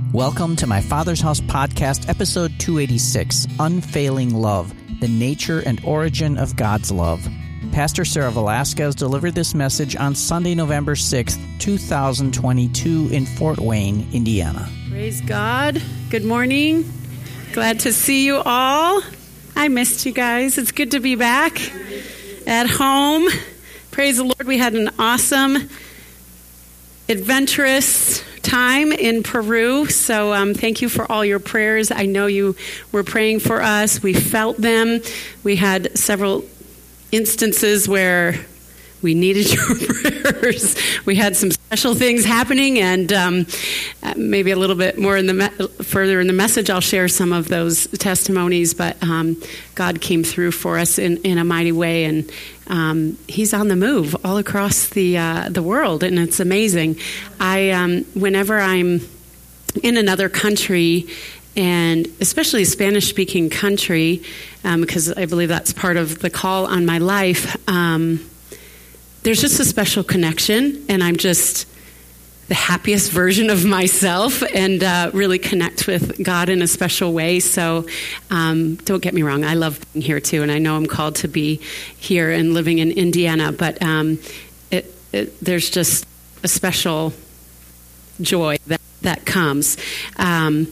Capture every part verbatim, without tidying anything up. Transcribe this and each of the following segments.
Welcome to my Father's House podcast, episode two eighty-six, Unfailing Love, the Nature and Origin of God's Love. Pastor Sarah Velasquez delivered this message on Sunday, November sixth, two thousand twenty-two in Fort Wayne, Indiana. Praise God. Good morning. Glad to see you all. I missed you guys. It's good to be back at home. Praise the Lord. We had an awesome, adventurous time in Peru. So um, thank you for all your prayers. I know you were praying for us. We felt them. We had several instances where we needed your prayers. We had some special things happening, and um, maybe a little bit more in the me- further in the message, I'll share some of those testimonies. But um, God came through for us in, in a mighty way, and um, He's on the move all across the uh, the world, and it's amazing. I um, whenever I'm in another country, and especially a Spanish-speaking country, um, because I believe that's part of the call on my life. Um, There's just a special connection, and I'm just the happiest version of myself, and uh, really connect with God in a special way. So um, don't get me wrong, I love being here too, and I know I'm called to be here and living in Indiana, but um, it, it, there's just a special joy that, that comes. Um,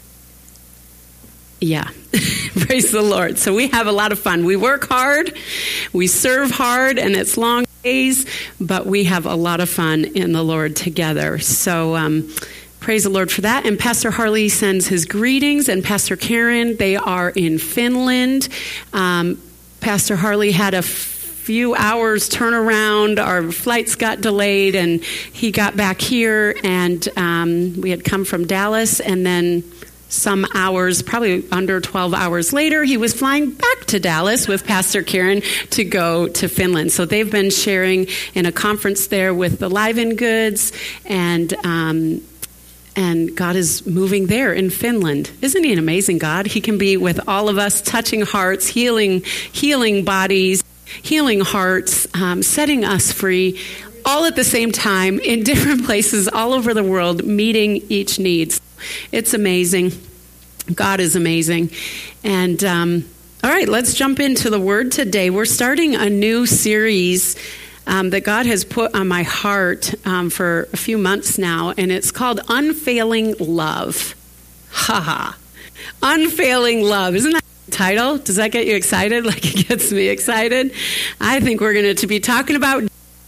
yeah, praise the Lord. So we have a lot of fun. We work hard, we serve hard, and it's long days, but we have a lot of fun in the Lord together. So um, praise the Lord for that. And Pastor Harley sends his greetings, and Pastor Karen, they are in Finland. Um, Pastor Harley had a few hours turnaround. Our flights got delayed, and he got back here, and um, we had come from Dallas, and then some hours, probably under twelve hours later, he was flying back to Dallas with Pastor Karen to go to Finland. So they've been sharing in a conference there with the Live in Goods, and um, and God is moving there in Finland. Isn't He an amazing God? He can be with all of us, touching hearts, healing, healing bodies, healing hearts, um, setting us free, all at the same time in different places all over the world, meeting each need. It's amazing. God is amazing. And um, all right, let's jump into the Word today. We're starting a new series um, that God has put on my heart um, for a few months now, and it's called Unfailing Love. Ha ha. Unfailing Love. Isn't that the title? Does that get you excited? Like it gets me excited. I think we're going to be talking about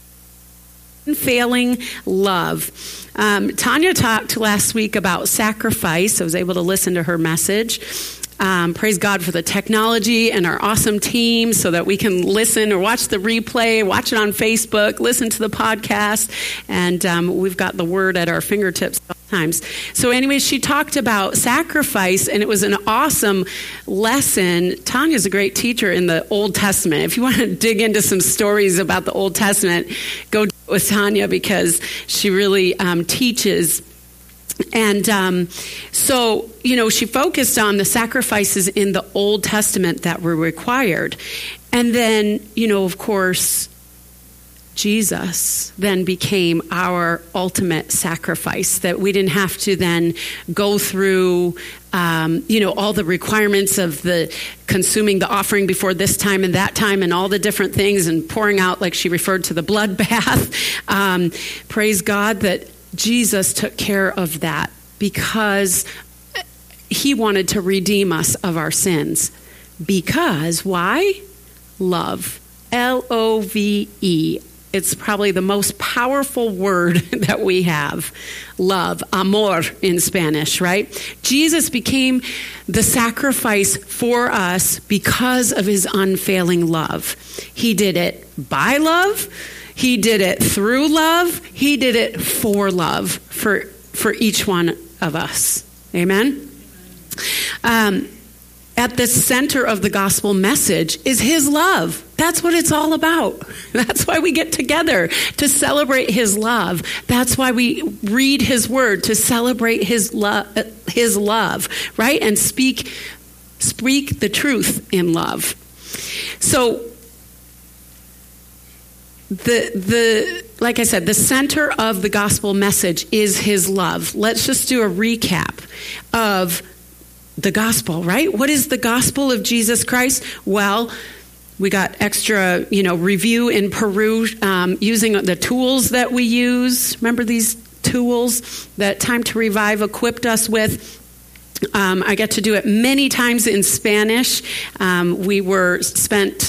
unfailing love. Um, Tanya talked last week about sacrifice. I was able to listen to her message. Um, praise God for the technology and our awesome team so that we can listen or watch the replay, watch it on Facebook, listen to the podcast, and um, we've got the Word at our fingertips times. So anyway, she talked about sacrifice, and it was an awesome lesson. Tanya's a great teacher in the Old Testament. If you want to dig into some stories about the Old Testament, go with Tanya, because she really um, teaches. And um, so, you know, she focused on the sacrifices in the Old Testament that were required. And then, you know, of course, Jesus then became our ultimate sacrifice, that we didn't have to then go through, um, you know, all the requirements of the consuming the offering before this time and that time and all the different things and pouring out, like she referred to the blood bath. Um, praise God that Jesus took care of that, because He wanted to redeem us of our sins. Because, why? Love. L O V E. It's probably the most powerful word that we have. Love, amor in Spanish, right? Jesus became the sacrifice for us because of His unfailing love. He did it by love. He did it through love. He did it for love, for, for each one of us. Amen? Um, at the center of the gospel message is His love. That's what it's all about. That's why we get together, to celebrate His love. That's why we read His Word, to celebrate His love, His love, right? And speak, speak the truth in love. So the the like I said, the center of the gospel message is his love. Let's just do a recap of the gospel, right? What is the gospel of Jesus Christ? Well, we got extra, you know, review in Peru um, using the tools that we use. Remember these tools that Time to Revive equipped us with? Um, I got to do it many times in Spanish. Um, we were spent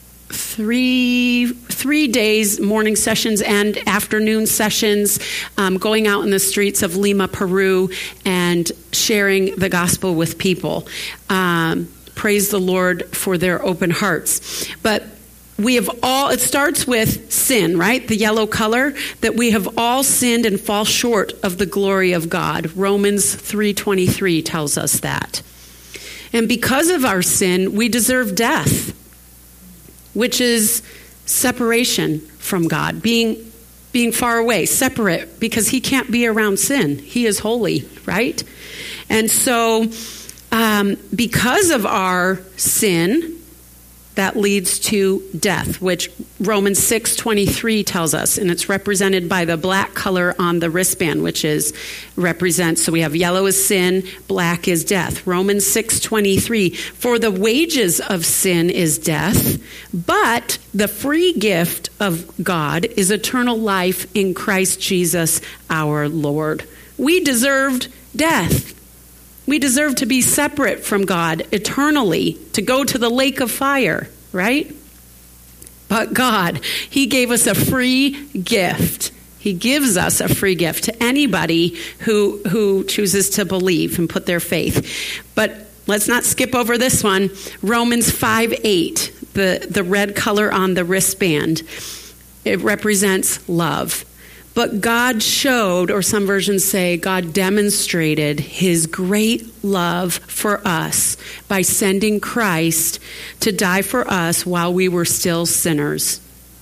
three three days, morning sessions and afternoon sessions, um, going out in the streets of Lima, Peru, and sharing the gospel with people. Um, praise the Lord for their open hearts. But we have all, it starts with sin, right? The yellow color, that we have all sinned and fall short of the glory of God. Romans three twenty-three tells us that. And because of our sin, we deserve death, which is separation from God, being being far away, separate, because he can't be around sin. He is holy, right? And so um, because of our sin, that leads to death, which Romans six twenty-three tells us, and it's represented by the black color on the wristband, which is represents, so we have yellow is sin, black is death. Romans six twenty-three, for the wages of sin is death, but the free gift of God is eternal life in Christ Jesus our Lord. We deserved death. We deserve to be separate from God eternally, to go to the lake of fire, right? But God, he gave us a free gift. He gives us a free gift to anybody who who chooses to believe and put their faith. But let's not skip over this one. Romans five eight, the, the red color on the wristband, it represents love. But God showed, or some versions say, God demonstrated his great love for us by sending Christ to die for us while we were still sinners.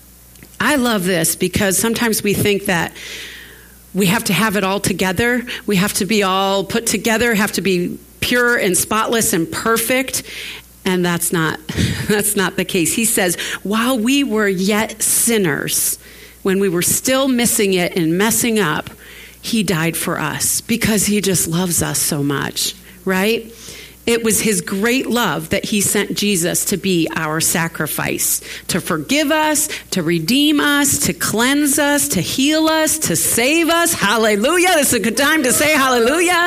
I love this because sometimes we think that we have to have it all together. We have to be all put together, have to be pure and spotless and perfect. And that's not, that's not the case. He says, while we were yet sinners, when we were still missing it and messing up, he died for us because he just loves us so much, right? It was his great love that he sent Jesus to be our sacrifice, to forgive us, to redeem us, to cleanse us, to heal us, to save us. Hallelujah. This is a good time to say hallelujah.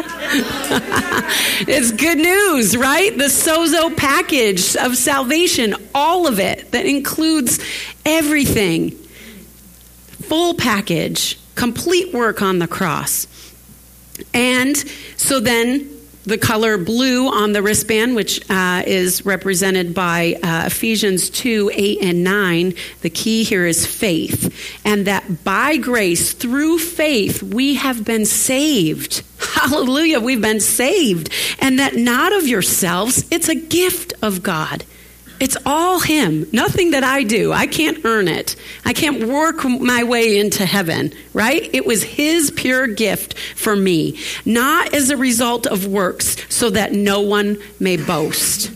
It's good news, right? The sozo package of salvation, all of it, that includes everything. Full package, complete work on the cross. And so then the color blue on the wristband, which uh, is represented by uh, Ephesians two, eight, and nine, the key here is faith. And that by grace, through faith, we have been saved. Hallelujah, we've been saved. And that not of yourselves, it's a gift of God. It's all him, nothing that I do. I can't earn it. I can't work my way into heaven, right? It was his pure gift for me, not as a result of works, so that no one may boast.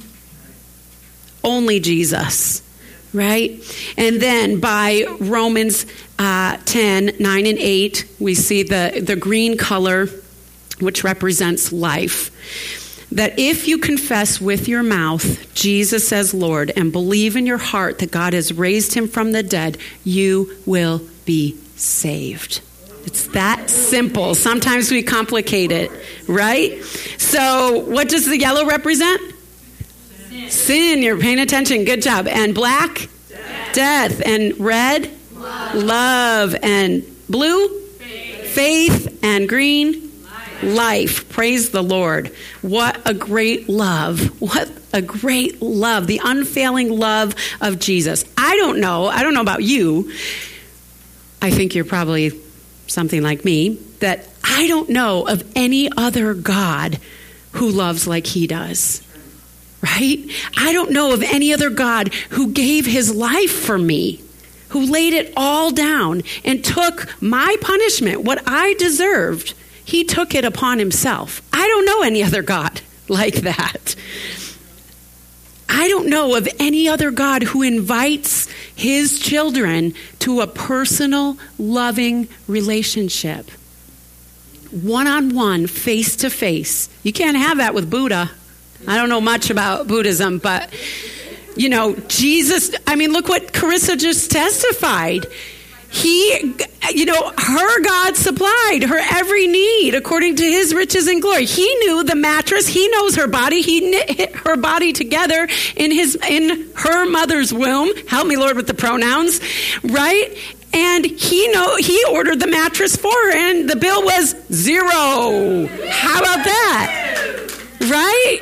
Only Jesus, right? And then by Romans uh, ten, nine and eight, we see the, the green color, which represents life. That if you confess with your mouth Jesus as Lord and believe in your heart that God has raised him from the dead, you will be saved. It's that simple. Sometimes we complicate it, right? So what does the yellow represent? Sin. Sin. You're paying attention. Good job. And black? Death. Death. And red? Love. Love. And blue? Faith. Faith. And green? Life. Praise the Lord. What a great love. What a great love. The unfailing love of Jesus. I don't know. I don't know about you. I think you're probably something like me, that I don't know of any other God who loves like he does. Right? I don't know of any other God who gave his life for me, who laid it all down and took my punishment, what I deserved. He took it upon himself. I don't know any other God like that. I don't know of any other God who invites his children to a personal, loving relationship. One-on-one, face-to-face. You can't have that with Buddha. I don't know much about Buddhism, but, you know, Jesus, I mean, look what Carissa just testified. He, you know, her God supplied her every need according to his riches and glory. He knew the mattress. He knows her body. He knit her body together in his, in her mother's womb. Help me, Lord, with the pronouns, right? And he know he ordered the mattress for her, and the bill was zero. How about that? Right?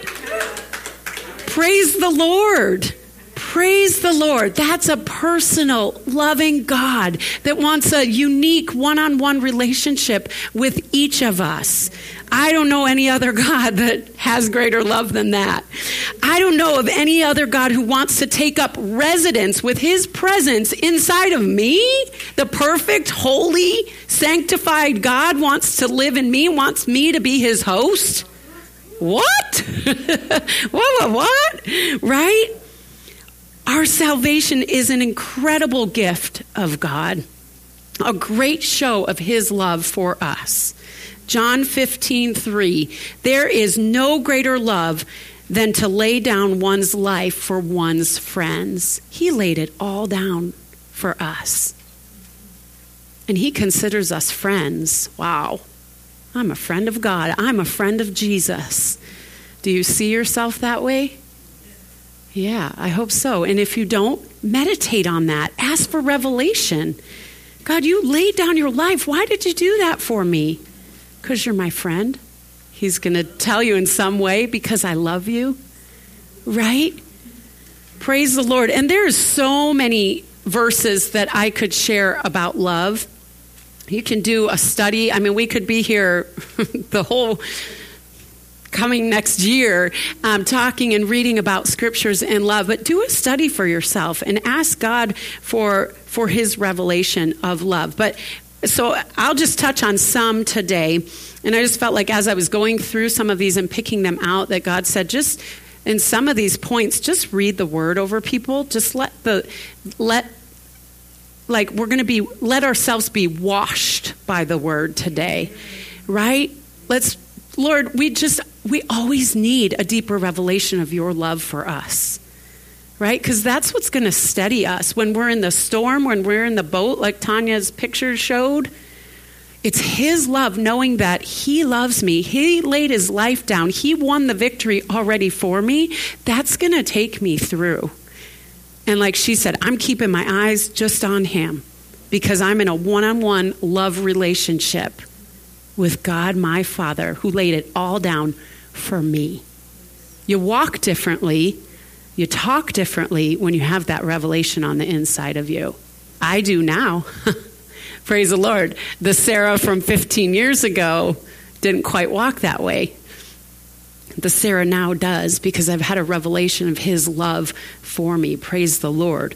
Praise the Lord. Praise the Lord. That's a personal, loving God that wants a unique one-on-one relationship with each of us. I don't know any other God that has greater love than that. I don't know of any other God who wants to take up residence with his presence inside of me. The perfect, holy, sanctified God wants to live in me, wants me to be his host. What? what, what, what? Right? Our salvation is an incredible gift of God, a great show of his love for us. John fifteen three, there is no greater love than to lay down one's life for one's friends. He laid it all down for us. And he considers us friends. Wow. I'm a friend of God. I'm a friend of Jesus. Do you see yourself that way? Yeah, I hope so. And if you don't, meditate on that. Ask for revelation. God, you laid down your life. Why did you do that for me? Because you're my friend. He's going to tell you in some way, because I love you. Right? Praise the Lord. And there's so many verses that I could share about love. You can do a study. I mean, we could be here the whole coming next year, um, talking and reading about scriptures and love, but do a study for yourself and ask God for for his revelation of love. But so I'll just touch on some today, and I just felt like as I was going through some of these and picking them out, that God said, just in some of these points, just read the word over people. Just let the let like we're going to be let ourselves be washed by the word today, right? Let's Lord, we just, we always need a deeper revelation of your love for us, right? Because that's what's going to steady us when we're in the storm, when we're in the boat, like Tanya's picture showed. It's his love, knowing that he loves me. He laid his life down. He won the victory already for me. That's going to take me through. And like she said, I'm keeping my eyes just on him because I'm in a one-on-one love relationship with God, my Father, who laid it all down for me. You walk differently, you talk differently when you have that revelation on the inside of you. I do now. Praise the Lord. The Sarah from fifteen years ago didn't quite walk that way. The Sarah now does, because I've had a revelation of his love for me. Praise the Lord.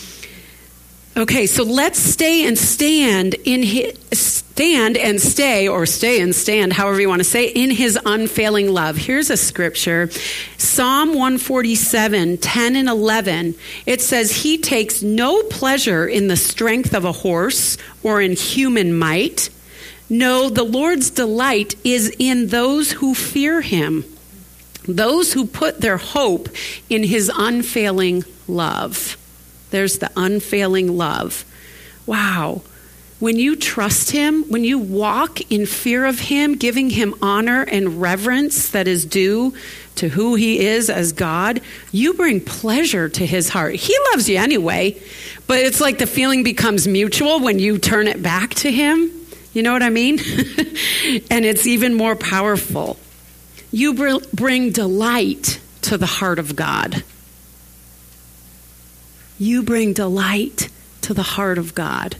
Okay, so let's stay and stand in his, stand and stay, or stay and stand, however you want to say, in his unfailing love. Here's a scripture, Psalm one forty-seven, ten and eleven. It says, he takes no pleasure in the strength of a horse or in human might. No, the Lord's delight is in those who fear him, those who put their hope in his unfailing love. There's the unfailing love. Wow. When you trust him, when you walk in fear of him, giving him honor and reverence that is due to who he is as God, you bring pleasure to his heart. He loves you anyway, but it's like the feeling becomes mutual when you turn it back to him. You know what I mean? And it's even more powerful. You br- bring delight to the heart of God. You bring delight to the heart of God.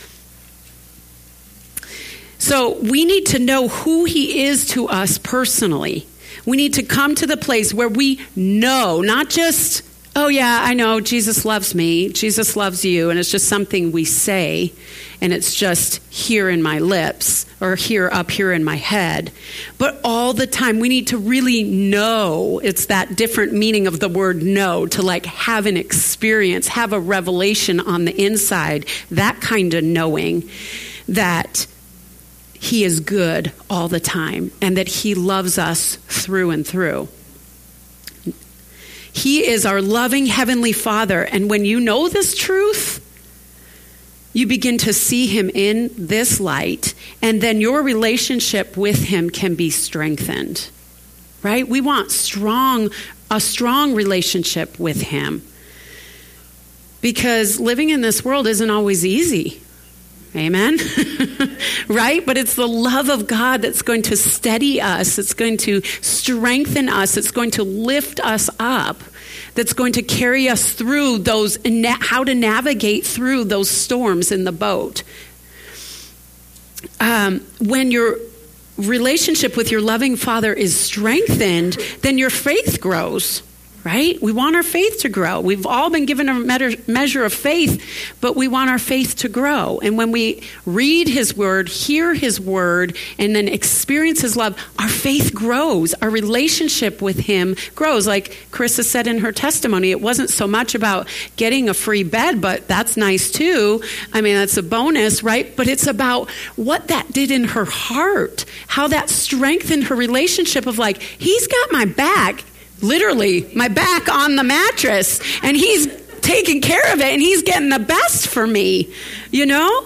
So we need to know who he is to us personally. We need to come to the place where we know, not just oh yeah, I know, Jesus loves me, Jesus loves you, and it's just something we say, and it's just here in my lips, or here up here in my head. But all the time, we need to really know. It's that different meaning of the word know, to like have an experience, have a revelation on the inside, that kind of knowing that he is good all the time, and that he loves us through and through. He is our loving Heavenly Father. And when you know this truth, you begin to see him in this light, and then your relationship with him can be strengthened, right? We want strong, a strong relationship with him, because living in this world isn't always easy. Amen? Right? But it's the love of God that's going to steady us. It's going to strengthen us. It's going to lift us up. That's going to carry us through those, how to navigate through those storms in the boat. Um, when your relationship with your loving Father is strengthened, then your faith grows. Right? We want our faith to grow. We've all been given a measure of faith, but we want our faith to grow. And when we read his word, hear his word, and then experience his love, our faith grows. Our relationship with him grows. Like Carissa said in her testimony, it wasn't so much about getting a free bed, but that's nice too. I mean, that's a bonus, right? But it's about what that did in her heart, how that strengthened her relationship of like, he's got my back. Literally, my back on the mattress, and he's taking care of it, and he's getting the best for me, you know?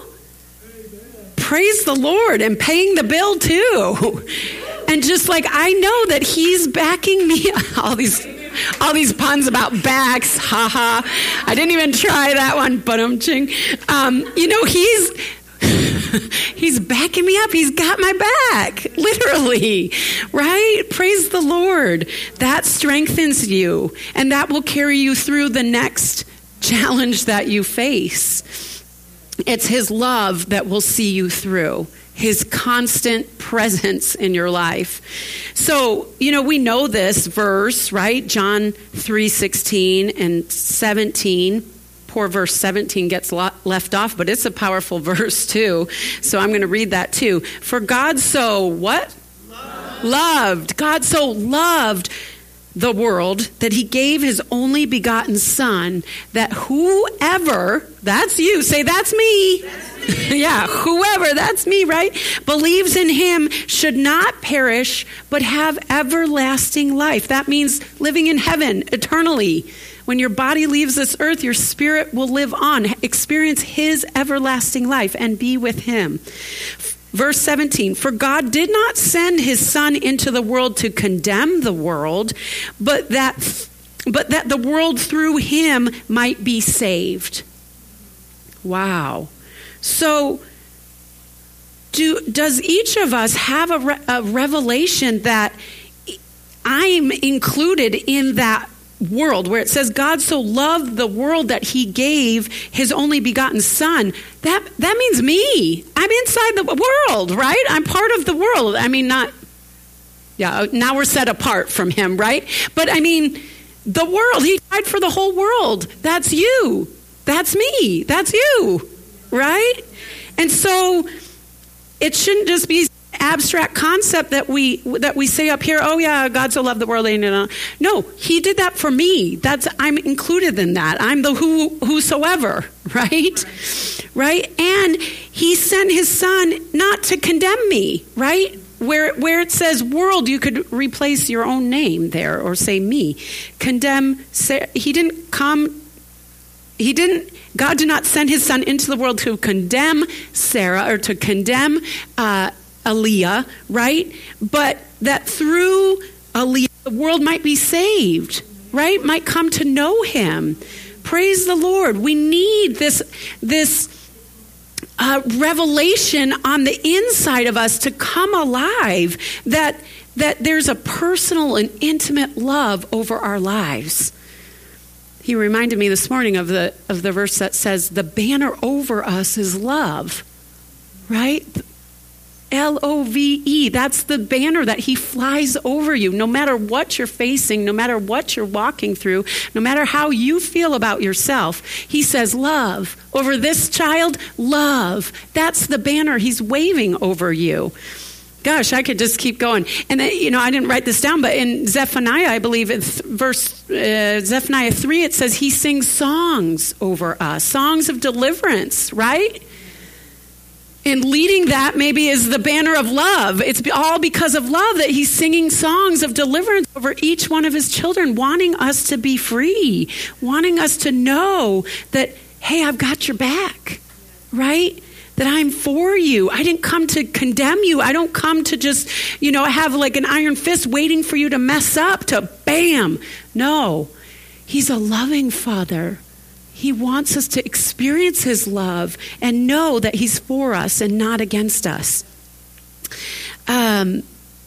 Praise the Lord, and paying the bill too. And just like, I know that he's backing me. All these all these puns about backs, haha. I didn't even try that one, but I'm ching. Um, you know, he's... He's backing me up. He's got my back, literally, right? Praise the Lord. That strengthens you, and that will carry you through the next challenge that you face. It's his love that will see you through, his constant presence in your life. So, you know, we know this verse, right? John three sixteen and seventeen. Poor verse seventeen gets left off, but it's a powerful verse too. So I'm going to read that too. For God so what? Loved. loved. God so loved the world that he gave his only begotten son, that whoever, that's you, say that's me. That's me. Yeah, whoever, that's me, right? Believes in him should not perish, but have everlasting life. That means living in heaven eternally. When your body leaves this earth, your spirit will live on, experience his everlasting life, and be with him. Verse seventeen, for God did not send his son into the world to condemn the world, but that, but that the world through him might be saved. Wow. So do, does each of us have a, re, a revelation that I'm included in that world where it says God so loved the world that he gave his only begotten son? That that means me. I'm inside the world, right? I'm part of the world. I mean, not, yeah, now we're set apart from him, right? But I mean, the world, he died for the whole world. That's you. That's me. That's you, right? And so it shouldn't just be abstract concept that we that we say up here, oh yeah, God so loved the world. No, he did that for me. That's I'm included in that. I'm the who whosoever, right? Right? And he sent his son not to condemn me, right? Where where it says world, you could replace your own name there or say me. Condemn, he didn't come, he didn't, God did not send his son into the world to condemn Sarah or to condemn uh Aaliyah, right? But that through Aaliyah, the world might be saved, right? Might come to know him. Praise the Lord. We need this, this uh, revelation on the inside of us to come alive, that, that there's a personal and intimate love over our lives. He reminded me this morning of the, of the verse that says, the banner over us is love, right? L O V E. That's the banner that he flies over you. No matter what you're facing, no matter what you're walking through, no matter how you feel about yourself, he says, love. Over this child, love. That's the banner he's waving over you. Gosh, I could just keep going. And, then, you know, I didn't write this down, but in Zephaniah, I believe, in th- verse uh, Zephaniah three, it says he sings songs over us, songs of deliverance, right? And leading that maybe is the banner of love. It's all because of love that he's singing songs of deliverance over each one of his children, wanting us to be free, wanting us to know that, hey, I've got your back, right? That I'm for you. I didn't come to condemn you. I don't come to just, you know, have like an iron fist waiting for you to mess up, to bam. No, he's a loving father. He wants us to experience his love and know that he's for us and not against us. Um,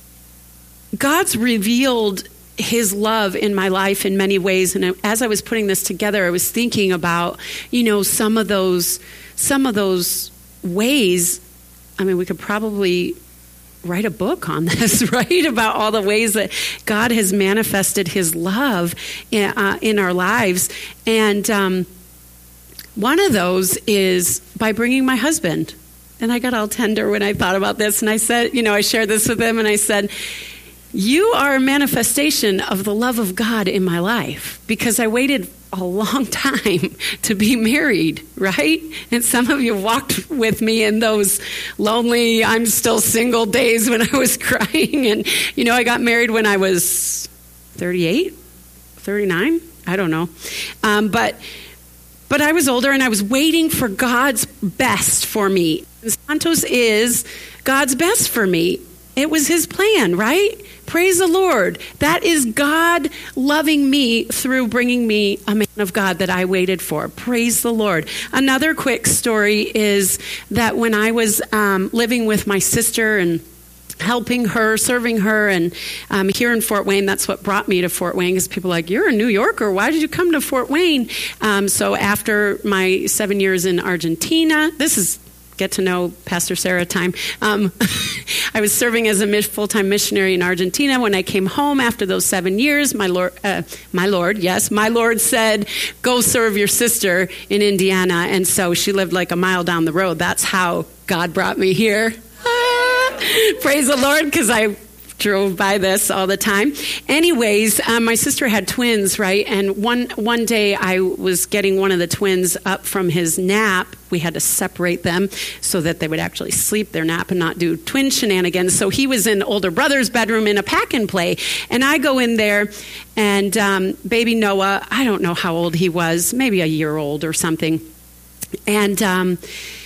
God's revealed his love in my life in many ways. And as I was putting this together, I was thinking about, you know, some of those, some of those ways. I mean, we could probably write a book on this, right? About all the ways that God has manifested his love in, uh, in our lives. And um, one of those is by bringing my husband. And I got all tender when I thought about this. And I said, you know, I shared this with him and I said, you are a manifestation of the love of God in my life, because I waited a long time to be married, right? And some of you walked with me in those lonely, I'm still single days when I was crying. And, you know, I got married when I was thirty-eight, thirty-nine, I don't know. Um, but but I was older and I was waiting for God's best for me. And Santos is God's best for me. It was his plan, right? Praise the Lord. That is God loving me through bringing me a man of God that I waited for. Praise the Lord. Another quick story is that when I was um, living with my sister and helping her, serving her, and um, here in Fort Wayne, that's what brought me to Fort Wayne, because people are like, you're a New Yorker, why did you come to Fort Wayne? Um, so after my seven years in Argentina, this is get to know Pastor Sarah time. Um, I was serving as a full-time missionary in Argentina. When I came home after those seven years, my Lord, uh, my Lord, yes, my Lord said, go serve your sister in Indiana. And so she lived like a mile down the road. That's how God brought me here. Ah, praise the Lord, because I drove by this all the time. Anyways, um, my sister had twins, right? And one one day I was getting one of the twins up from his nap. We had to separate them so that they would actually sleep their nap and not do twin shenanigans. So he was in older brother's bedroom in a pack and play. And I go in there, and um, baby Noah, I don't know how old he was, maybe a year old or something. And um,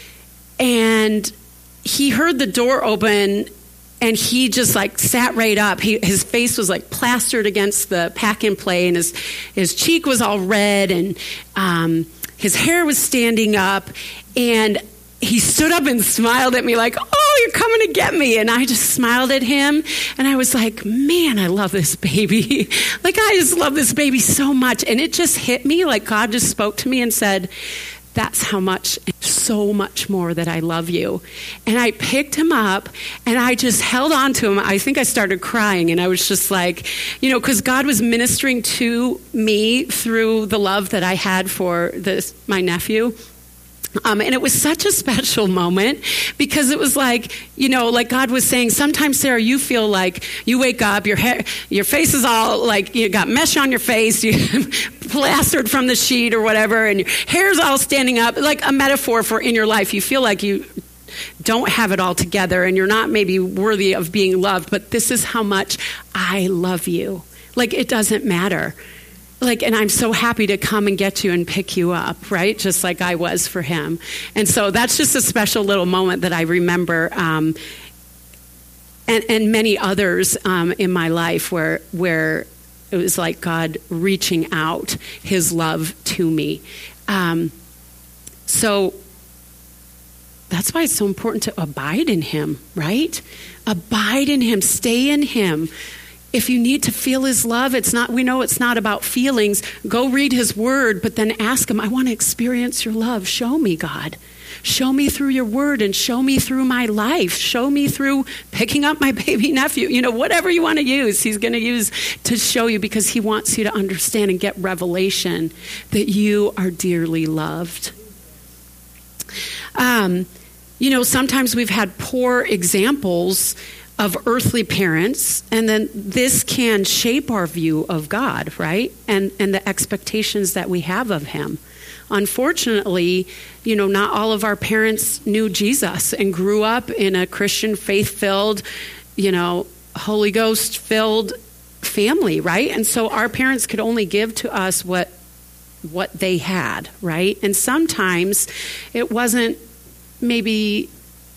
and he heard the door open. And he just like sat right up. He, his face was like plastered against the pack and play, and his his cheek was all red, and um, his hair was standing up. And he stood up and smiled at me like, "Oh, you're coming to get me!" And I just smiled at him, and I was like, "Man, I love this baby. Like I just love this baby so much." And it just hit me like God just spoke to me and said, that's how much, so much more that I love you. And I picked him up and I just held on to him. I think I started crying, and I was just like, you know, because God was ministering to me through the love that I had for this, my nephew. Um, and it was such a special moment, because it was like, you know, like God was saying, sometimes, Sarah, you feel like you wake up, your hair, your face is all like, you got mesh on your face, you plastered from the sheet or whatever, and your hair's all standing up, like a metaphor for in your life. You feel like you don't have it all together and you're not maybe worthy of being loved, but this is how much I love you. Like, it doesn't matter. Like, and I'm so happy to come and get you and pick you up, right? Just like I was for him. And so that's just a special little moment that I remember, um, and, and many others um, in my life where where it was like God reaching out his love to me. Um, so that's why it's so important to abide in him, right? Abide in him, stay in him. If you need to feel his love, it's not, we know it's not about feelings. Go read his word, but then ask him, I want to experience your love. Show me, God. Show me through your word and show me through my life. Show me through picking up my baby nephew. You know, whatever you want to use, he's going to use to show you, because he wants you to understand and get revelation that you are dearly loved. Um, you know, sometimes we've had poor examples of earthly parents, and then this can shape our view of God, right? And and the expectations that we have of him. Unfortunately, you know, not all of our parents knew Jesus and grew up in a Christian, faith-filled, you know, Holy Ghost-filled family, right? And so our parents could only give to us what what they had, right? And sometimes it wasn't maybe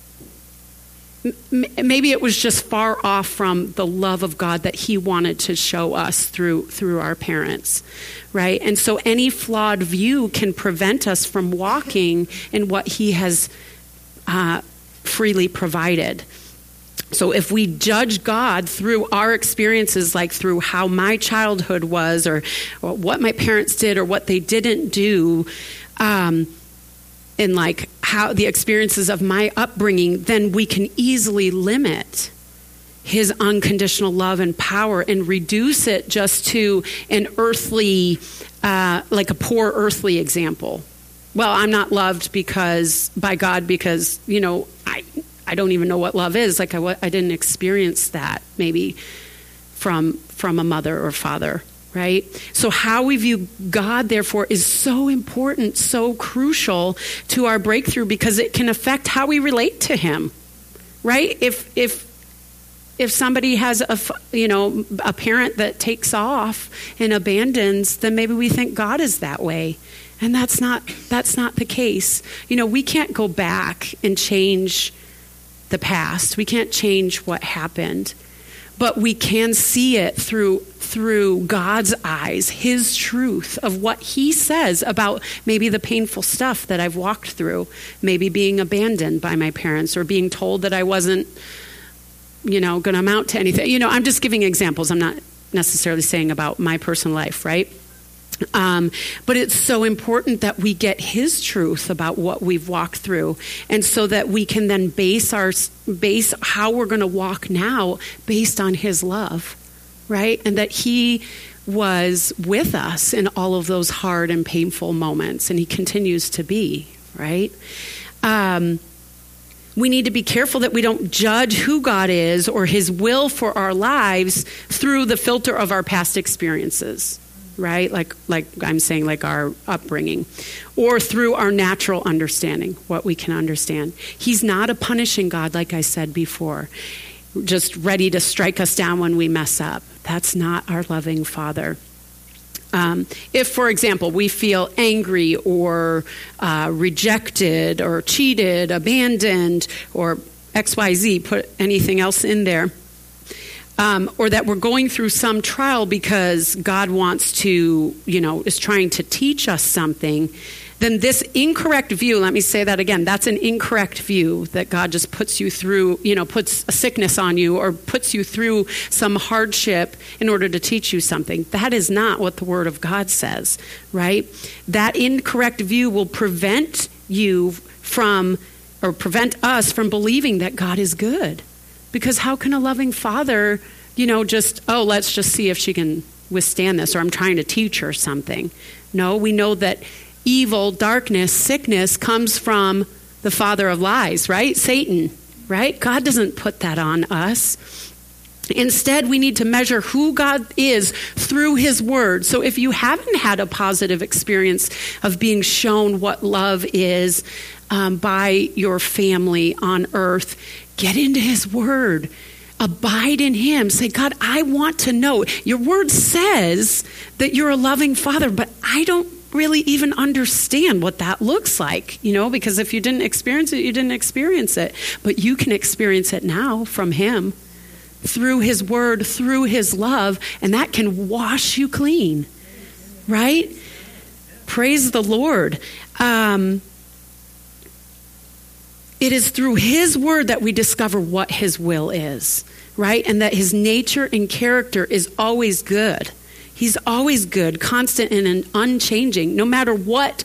maybe it was just far off from the love of God that he wanted to show us through through our parents, right? And so any flawed view can prevent us from walking in what he has uh, freely provided. So if we judge God through our experiences, like through how my childhood was, or, or what my parents did or what they didn't do, um, and like how the experiences of my upbringing, then we can easily limit his unconditional love and power and reduce it just to an earthly, uh, like a poor earthly example. Well, I'm not loved because by God because, you know, I I don't even know what love is. Like I, I didn't experience that maybe from from a mother or father. Right? So how we view God, therefore, is so important, so crucial to our breakthrough, because it can affect how we relate to him. Right? If if if somebody has a, you know, a parent that takes off and abandons, then maybe we think God is that way. And that's not that's not the case. You know, we can't go back and change the past. We can't change what happened. But we can see it through through God's eyes, his truth of what he says about maybe the painful stuff that I've walked through, maybe being abandoned by my parents or being told that I wasn't, you know, going to amount to anything. You know, I'm just giving examples. I'm not necessarily saying about my personal life, right? Um, but it's so important that we get his truth about what we've walked through, and so that we can then base our base how we're going to walk now based on his love, right? And that he was with us in all of those hard and painful moments, and he continues to be, right? Um, we need to be careful that we don't judge who God is or his will for our lives through the filter of our past experiences. Right? Like like I'm saying, like our upbringing, or through our natural understanding, what we can understand. He's not a punishing God, like I said before, just ready to strike us down when we mess up. That's not our loving Father. Um, if, for example, we feel angry or uh, rejected or cheated, abandoned, or X Y Z, put anything else in there, Um, or that we're going through some trial because God wants to, you know, is trying to teach us something, then this incorrect view, let me say that again, that's an incorrect view that God just puts you through, you know, puts a sickness on you or puts you through some hardship in order to teach you something. That is not what the Word of God says, right? That incorrect view will prevent you from, or prevent us from believing that God is good. Because how can a loving father, you know, just, oh, let's just see if she can withstand this, or I'm trying to teach her something. No, we know that evil, darkness, sickness comes from the father of lies, right? Satan, right? God doesn't put that on us. Instead, we need to measure who God is through his word. So if you haven't had a positive experience of being shown what love is um, by your family on earth, get into his word. Abide in him. Say, God, I want to know. Your word says that you're a loving father, but I don't really even understand what that looks like, you know, because if you didn't experience it, you didn't experience it. But you can experience it now from him, through his word, through his love, and that can wash you clean, right? Praise the Lord. Um, It is through his word that we discover what his will is, right? And that his nature and character is always good. He's always good, constant and unchanging. No matter what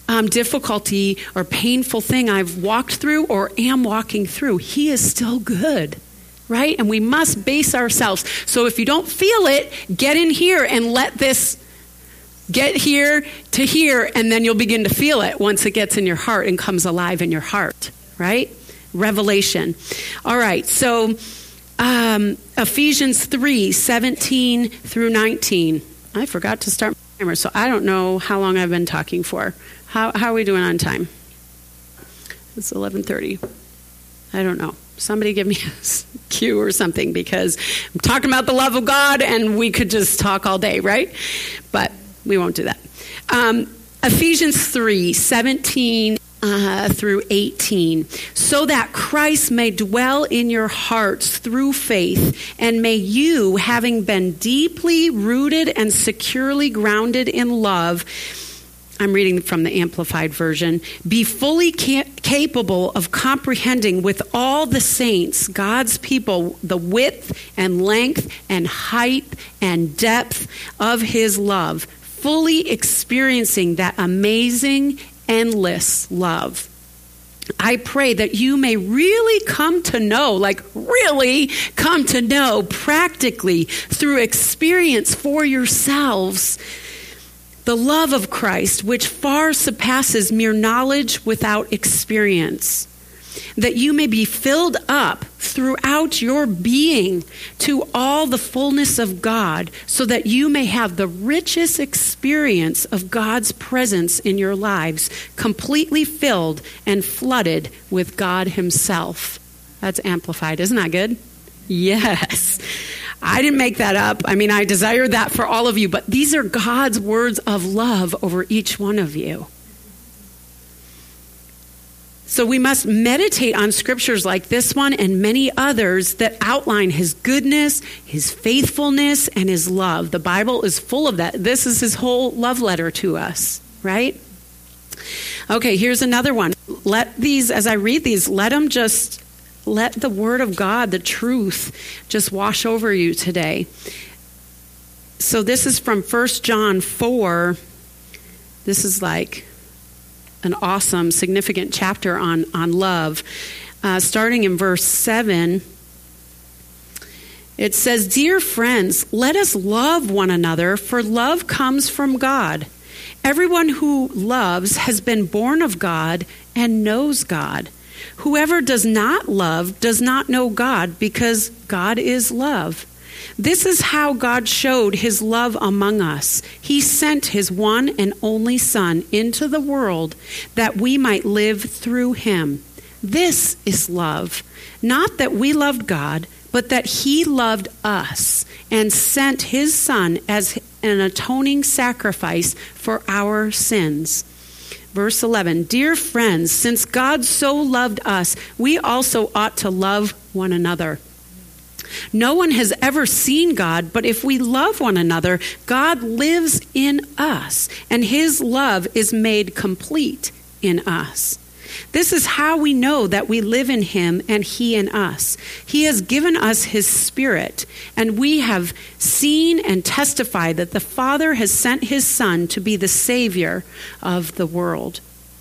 um, difficulty or painful thing I've walked through or am walking through, he is still good, right? And we must base ourselves. So if you don't feel it, get in here and let this get here to here, and then you'll begin to feel it once it gets in your heart and comes alive in your heart, right? Revelation. All right, so um, Ephesians three, seventeen through nineteen. I forgot to start my timer, so I don't know how long I've been talking for. How, how are we doing on time? It's eleven thirty. I don't know. Somebody give me a cue or something, because I'm talking about the love of God, and we could just talk all day, right? But we won't do that. Um, Ephesians three, seventeen uh, through eighteen. So that Christ may dwell in your hearts through faith, and may you, having been deeply rooted and securely grounded in love, I'm reading from the Amplified Version, be fully ca- capable of comprehending with all the saints, God's people, the width and length and height and depth of his love, fully experiencing that amazing, endless love. I pray that you may really come to know, like really come to know practically through experience for yourselves, the love of Christ, which far surpasses mere knowledge without experience, that you may be filled up throughout your being to all the fullness of God, so that you may have the richest experience of God's presence in your lives, completely filled and flooded with God himself. That's Amplified. Isn't that good? Yes. I didn't make that up. I mean, I desire that for all of you, but these are God's words of love over each one of you. So we must meditate on scriptures like this one and many others that outline his goodness, his faithfulness, and his love. The Bible is full of that. This is his whole love letter to us, right? Okay, here's another one. Let these, as I read these, let them just, let the word of God, the truth, just wash over you today. So this is from First John four. This is like an awesome, significant chapter on, on love. Uh, starting in verse seven, it says, "Dear friends, let us love one another, for love comes from God. Everyone who loves has been born of God and knows God. Whoever does not love does not know God, because God is love. This is how God showed his love among us. He sent his one and only Son into the world that we might live through him. This is love, not that we loved God, but that he loved us and sent his Son as an atoning sacrifice for our sins." Verse eleven, "Dear friends, since God so loved us, we also ought to love one another. No one has ever seen God, but if we love one another, God lives in us, and his love is made complete in us. This is how we know that we live in him and he in us. He has given us his Spirit, and we have seen and testified that the Father has sent his Son to be the Savior of the world.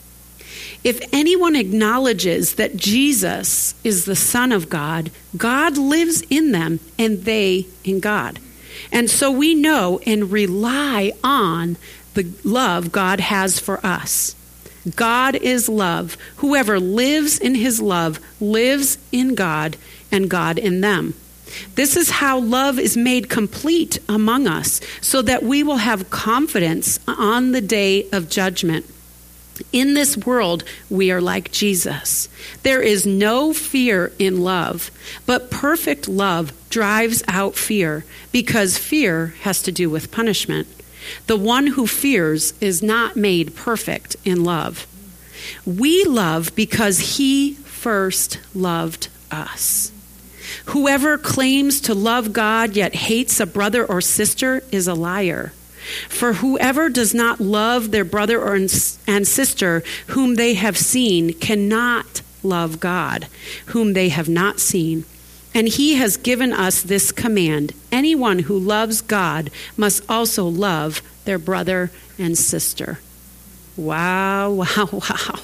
If anyone acknowledges that Jesus is the Son of God, God lives in them and they in God. And so we know and rely on the love God has for us. God is love. Whoever lives in his love lives in God and God in them. This is how love is made complete among us, so that we will have confidence on the day of judgment. In this world, we are like Jesus. There is no fear in love, but perfect love drives out fear, because fear has to do with punishment. The one who fears is not made perfect in love. We love because he first loved us. Whoever claims to love God yet hates a brother or sister is a liar. For whoever does not love their brother or and sister whom they have seen cannot love God, whom they have not seen. And he has given us this command: anyone who loves God must also love their brother and sister." Wow, wow, wow.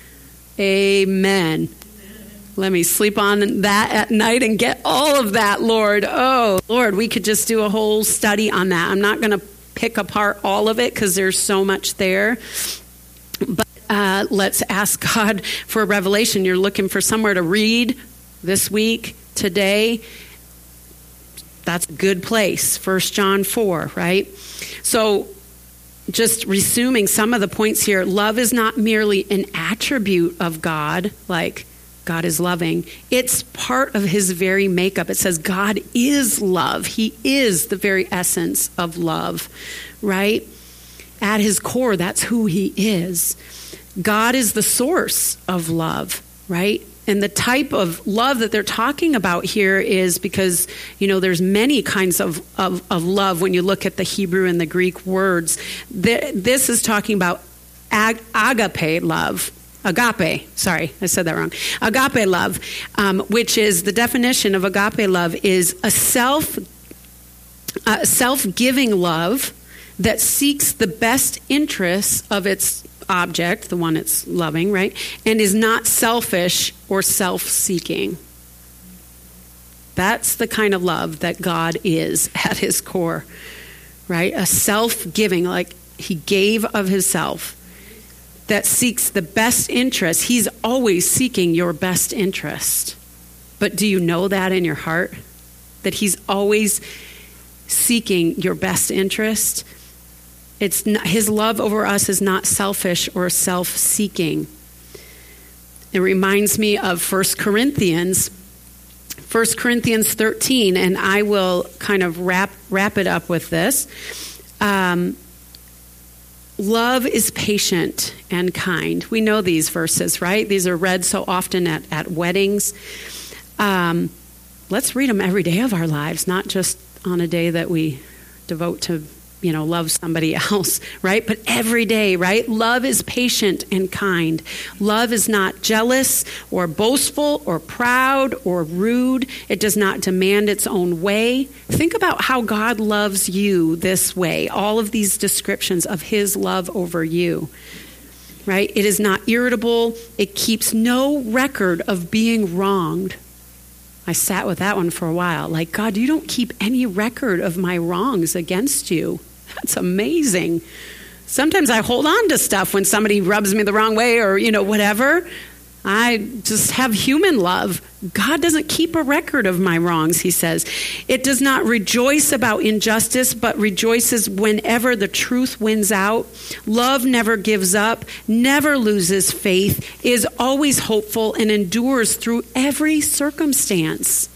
Amen. Let me sleep on that at night and get all of that, Lord. Oh, Lord, we could just do a whole study on that. I'm not going to pick apart all of it because there's so much there. But uh, let's ask God for a revelation. You're looking for somewhere to read this week, today. That's a good place. First John four, right? So just resuming some of the points here, love is not merely an attribute of God, like God is loving. It's part of his very makeup. It says God is love. He is the very essence of love, right? At his core, that's who he is. God is the source of love, right? And the type of love that they're talking about here is because, you know, there's many kinds of, of, of love when you look at the Hebrew and the Greek words. This is talking about ag- agape love. Agape, sorry, I said that wrong. Agape love, um, which is the definition of agape love, is a self, uh, self-giving love that seeks the best interests of its object, the one it's loving, right, and is not selfish or self-seeking. That's the kind of love that God is at his core, right? A self-giving, like he gave of himself, that seeks the best interest. He's always seeking your best interest. But do you know that in your heart? That he's always seeking your best interest? It's not, his love over us is not selfish or self-seeking. It reminds me of First Corinthians, First Corinthians thirteen, and I will kind of wrap wrap it up with this. Um, Love is patient and kind. We know these verses, right? These are read so often at, at weddings. Um, let's read them every day of our lives, not just on a day that we devote to, you know, love somebody else, right? But every day, right? Love is patient and kind. Love is not jealous or boastful or proud or rude. It does not demand its own way. Think about how God loves you this way. All of these descriptions of his love over you, right? It is not irritable. It keeps no record of being wronged. I sat with that one for a while. Like, God, you don't keep any record of my wrongs against you. That's amazing. Sometimes I hold on to stuff when somebody rubs me the wrong way or, you know, whatever. I just have human love. God doesn't keep a record of my wrongs, he says. It does not rejoice about injustice, but rejoices whenever the truth wins out. Love never gives up, never loses faith, is always hopeful, and endures through every circumstance.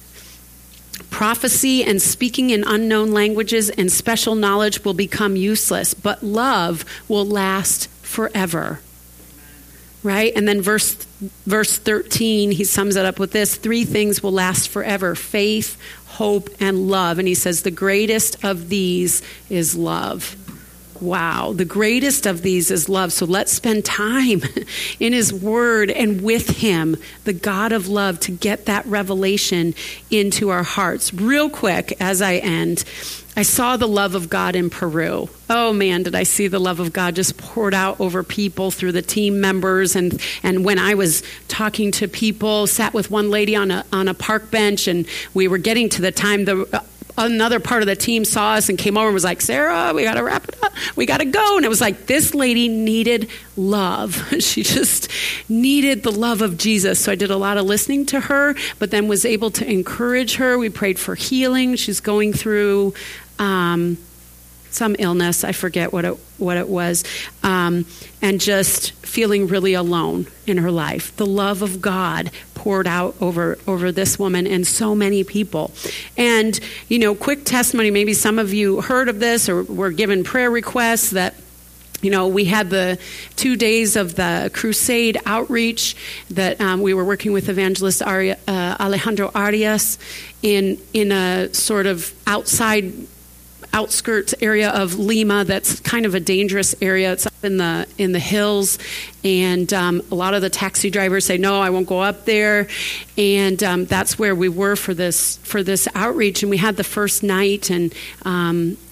Prophecy and speaking in unknown languages and special knowledge will become useless, but love will last forever. Right? And then verse verse thirteen, he sums it up with this: three things will last forever: faith, hope, and love. And he says the greatest of these is love. Wow, the greatest of these is love. So let's spend time in his word and with him, the God of love, to get that revelation into our hearts. Real quick, as I end, I saw the love of God in Peru. Oh man, did I see the love of God just poured out over people through the team members. And, and when I was talking to people, sat with one lady on a on a park bench, and we were getting to the time, the uh, another part of the team saw us and came over and was like, Sarah, we got to wrap it up. We got to go. And it was like, this lady needed love. She just needed the love of Jesus. So I did a lot of listening to her, but then was able to encourage her. We prayed for healing. She's going through um, some illness. I forget what it what it was. Um, and just feeling really alone in her life. The love of God poured out over, over this woman and so many people. And, you know, quick testimony, maybe some of you heard of this or were given prayer requests that, you know, we had the two days of the crusade outreach that um, we were working with evangelist Aria, uh, Alejandro Arias in in a sort of outside outskirts area of Lima. That's kind of a dangerous area. It's up in the in the hills, and um, a lot of the taxi drivers say, no, I won't go up there. And um, that's where we were for this for this outreach. And we had the first night, and um,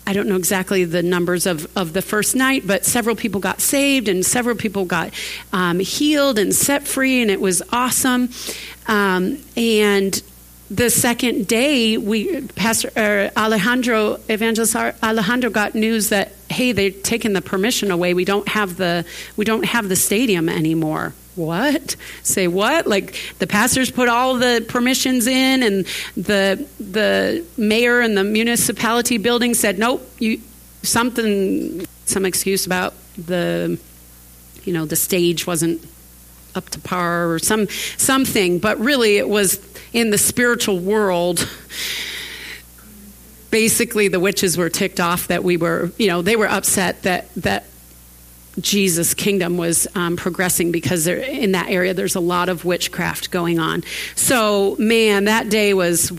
I don't know exactly the numbers of, of the first night, but several people got saved and several people got um, healed and set free, and it was awesome. Um, and the second day, we Pastor uh, Alejandro, Evangelist Alejandro, got news that, hey, they've taken the permission away. We don't have the we don't have the stadium anymore. What? Say what? Like the pastors put all the permissions in, and the the mayor and the municipality building said, nope, you something some excuse about the you know the stage wasn't up to par or some something, but really it was in the spiritual world. Basically, the witches were ticked off that we were, you know, they were upset that that Jesus' kingdom was um, progressing, because there, in that area there's a lot of witchcraft going on. So, man, that day was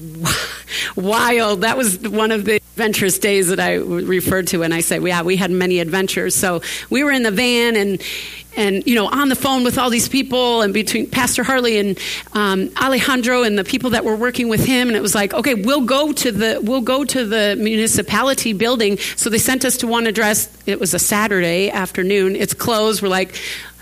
wild. That was one of the adventurous days that I referred to, and I said, yeah, we had many adventures. So we were in the van and and you know on the phone with all these people, and between Pastor Harley and um, Alejandro and the people that were working with him, and it was like, okay, we'll go to the we'll go to the municipality building. So they sent us to one address. It was a Saturday afternoon. It's closed. We're like,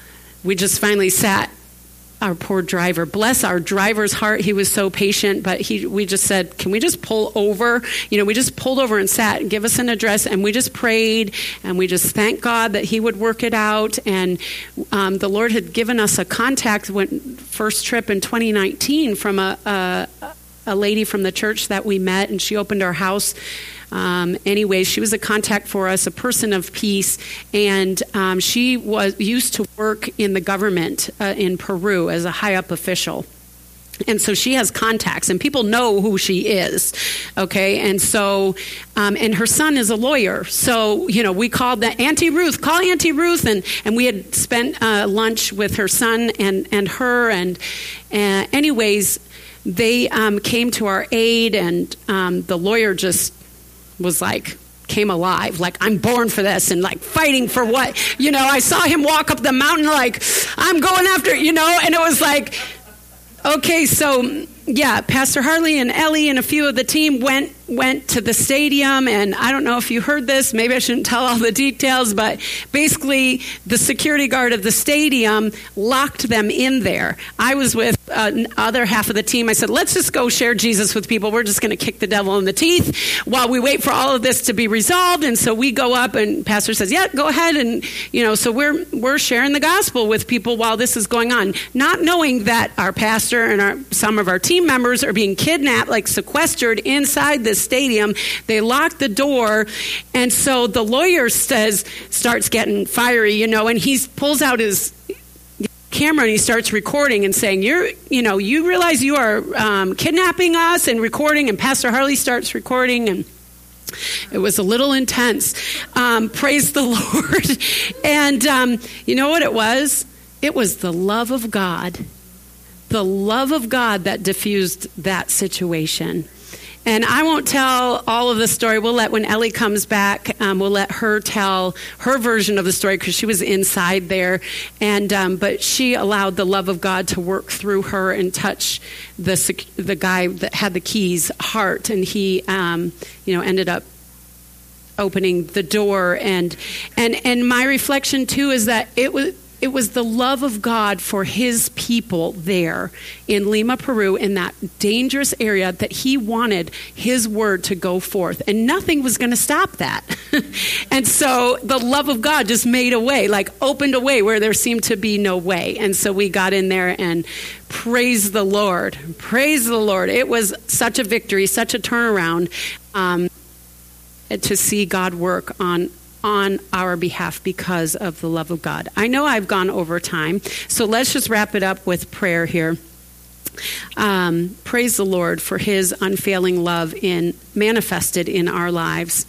we just finally sat. Our poor driver, bless our driver's heart. He was so patient, but he, we just said, can we just pull over? You know, we just pulled over and sat and give us an address, and we just prayed, and we just thanked God that he would work it out. And um, the Lord had given us a contact when first trip in twenty nineteen from a, a, a lady from the church that we met, and she opened our house. Um, anyways, she was a contact for us, a person of peace, and um, she was used to work in the government uh, in Peru as a high-up official. And so she has contacts, and people know who she is, okay? And so, um, and her son is a lawyer. So, you know, we called the Auntie Ruth, call Auntie Ruth, and, and we had spent uh, lunch with her son and, and her, and uh, anyways, they um, came to our aid, and um, the lawyer just was like, came alive, like, I'm born for this, and like fighting for what, you know, I saw him walk up the mountain like, I'm going after, you know, and it was like, okay, so yeah, Pastor Harley and Ellie and a few of the team went went to the stadium, and I don't know if you heard this, maybe I shouldn't tell all the details, but basically the security guard of the stadium locked them in there. I was with uh, other half of the team. I said, let's just go share Jesus with people. We're just going to kick the devil in the teeth while we wait for all of this to be resolved. And so we go up, and Pastor says, yeah, go ahead. And, you know, so we're we're sharing the gospel with people while this is going on, not knowing that our pastor and our some of our team members are being kidnapped, like sequestered inside this stadium. They lock the door, and so the lawyer says, starts getting fiery, you know, and he pulls out his camera and he starts recording and saying, "You're, you know, you realize you are um, kidnapping us," and recording. And Pastor Harley starts recording, and it was a little intense. Um, praise the Lord. And um, you know what it was? It was the love of God. The love of God that diffused that situation. And I won't tell all of the story. We'll let, when Ellie comes back, um, we'll let her tell her version of the story, because she was inside there. And um, but she allowed the love of God to work through her and touch the the guy that had the keys' heart, and he, um, you know, ended up opening the door. And and and my reflection too is that it was. It was the love of God for his people there in Lima, Peru, in that dangerous area, that he wanted his word to go forth. And nothing was going to stop that. And so the love of God just made a way, like opened a way where there seemed to be no way. And so we got in there, and praise the Lord. Praise the Lord. It was such a victory, such a turnaround, um, to see God work on on our behalf because of the love of God. I know I've gone over time, so let's just wrap it up with prayer here. Um, praise the Lord for his unfailing love in manifested in our lives.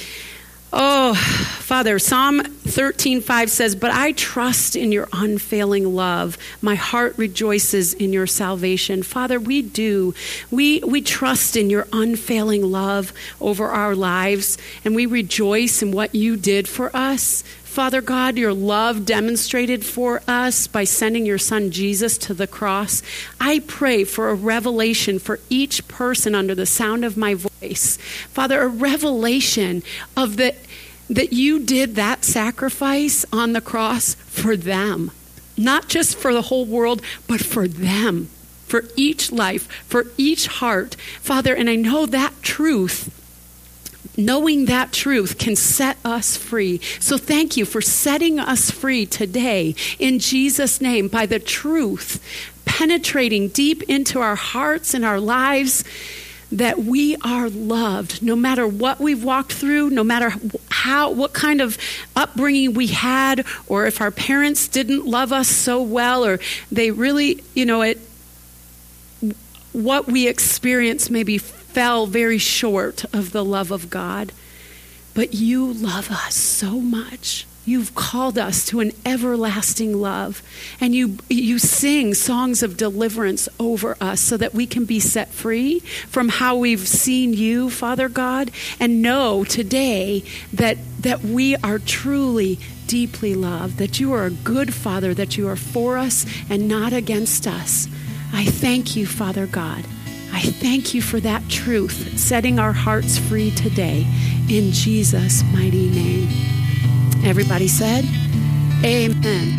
Oh, Father, Psalm thirteen five says, "But I trust in your unfailing love. My heart rejoices in your salvation." Father, we do. We we trust in your unfailing love over our lives, and we rejoice in what you did for us. Father God, your love demonstrated for us by sending your son Jesus to the cross. I pray for a revelation for each person under the sound of my voice. Father, a revelation of the, that you did that sacrifice on the cross for them. Not just for the whole world, but for them, for each life, for each heart. Father, and I know that truth, knowing that truth can set us free. So thank you for setting us free today in Jesus' name by the truth penetrating deep into our hearts and our lives, that we are loved no matter what we've walked through, no matter how, what kind of upbringing we had, or if our parents didn't love us so well, or they really, you know, it, what we experienced maybe fell very short of the love of God. But you love us so much. You've called us to an everlasting love, and you you sing songs of deliverance over us so that we can be set free from how we've seen you, Father God, and know today that that we are truly deeply loved, that you are a good Father, that you are for us and not against us. I thank you, Father God. I thank you for that truth, setting our hearts free today in Jesus' mighty name. Everybody said, amen.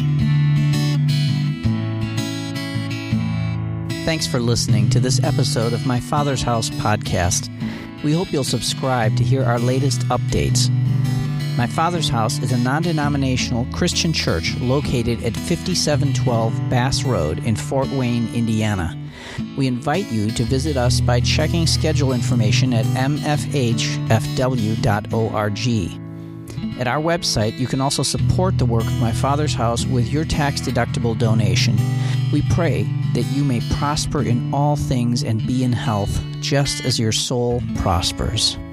Thanks for listening to this episode of My Father's House podcast. We hope you'll subscribe to hear our latest updates. My Father's House is a non-denominational Christian church located at fifty-seven twelve Bass Road in Fort Wayne, Indiana. We invite you to visit us by checking schedule information at m f h f w dot org. At our website, you can also support the work of My Father's House with your tax-deductible donation. We pray that you may prosper in all things and be in health, just as your soul prospers.